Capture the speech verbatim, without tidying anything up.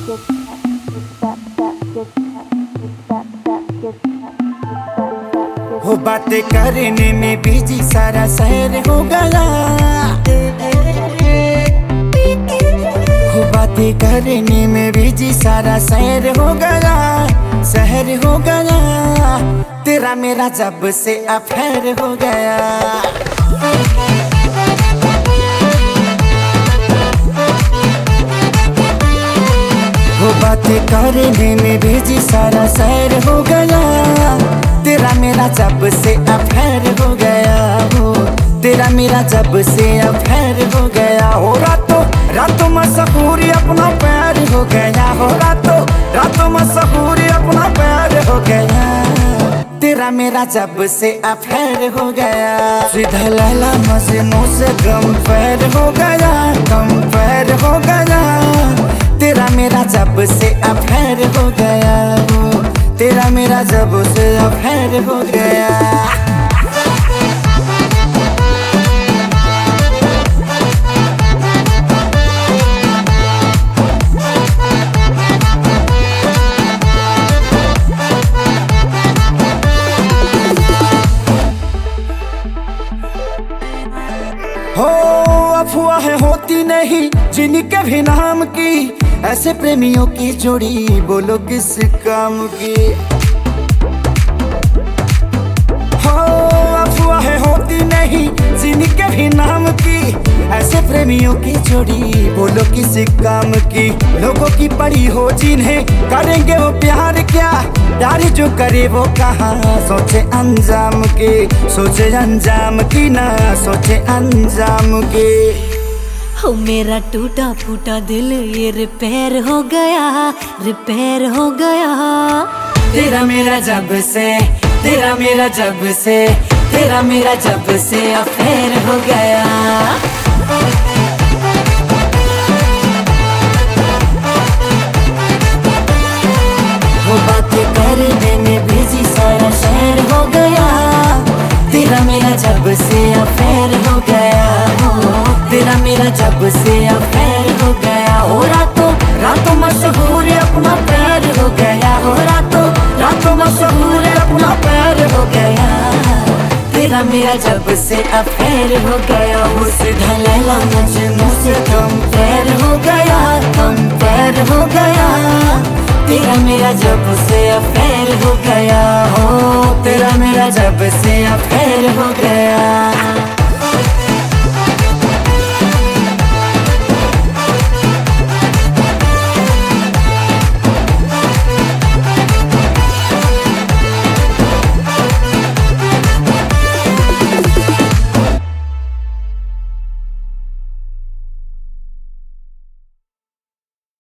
हो बातें करने में बिजी सारा शहर हो गया। हो बातें करने में बिजी सारा शहर हो गया, शहर हो गया। तेरा मेरा जब से अफेयर हो गया। वो बातें करने में बिजी सारा शहर हो गया। तेरा मेरा जब से अफेयर हो गया। हो तेरा मेरा जब से अफेयर हो गया। हो रातों रातों मशहूरी अपना प्यार हो गया। हो रातों रातों मशहूरी अपना प्यार हो गया। तेरा मेरा जब से अफेयर हो गया। सीधा लैला मजनू से कंपेयर हो गया, कंपेयर हो गया। तेरा मेरा जब से अफेयर हो गया। हो तेरा मेरा जब से अफेयर हो गया। हो अफवाहें होती नहीं जिनके भी नाम की, ऐसे प्रेमियों की जोड़ी बोलो किस काम की। हो अफवाहें होती नहीं जिनके भी नाम की, ऐसे प्रेमियों की जोड़ी बोलो किस काम की। लोगों की पड़ी हो जिन्हें करेंगे वो प्यार क्या, प्यार जो करे वो कहाँ सोचे अंजाम के, सोचे अंजाम की ना सोचे अंजाम के। हो मेरा टूटा फूटा दिल ये रिपेयर हो गया, रिपेयर हो गया। तेरा मेरा जब से, तेरा मेरा जब से, तेरा मेरा जब से अफेयर हो गया। वो बातें करने में बिजी सारा शहर हो गया। तेरा मेरा जब से अफेयर हो गया। हो तेरा मेरा जब से अफेयर हो गया। हो रातों रातों मशहूर अपना प्यार हो गया। हो रातों रातों मशहूर अपना प्यार हो गया। तेरा मेरा जब से अफेयर हो गया। हो सीधा लैला मजनू से कंपेयर हो गया, कंपेयर हो गया। तेरा मेरा जब से अफेयर हो गया। हो तेरा मेरा जब से अफेयर हो गया।